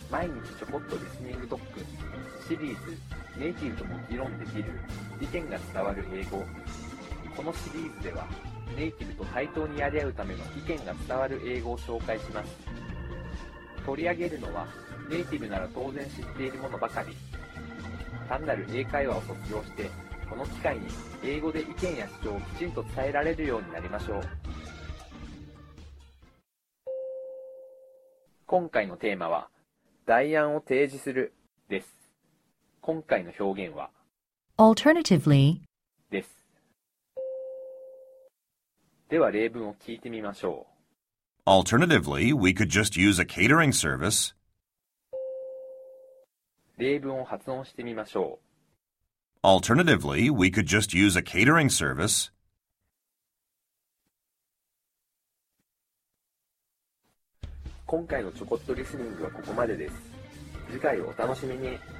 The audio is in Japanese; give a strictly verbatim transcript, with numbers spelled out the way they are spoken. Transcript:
毎日ちょこっとリスニング特訓シリーズネイティブとも議論できる意見が伝わる英語。このシリーズではネイティブと対等にやり合うための意見が伝わる英語を紹介します。取り上げるのはネイティブなら当然知っているものばかり。単なる英会話を卒業してこの機会に英語で意見や主張をきちんと伝えられるようになりましょう。今回のテーマは代案を提示するです。今回の表現は Alternatively です。では例文を聞いてみましょう。 Alternatively, we could just use a catering service. 例文を発音してみましょう。 Alternatively, we could just use a catering service. 今回のちょこっとリスニングはここまでです。次回をお楽しみに。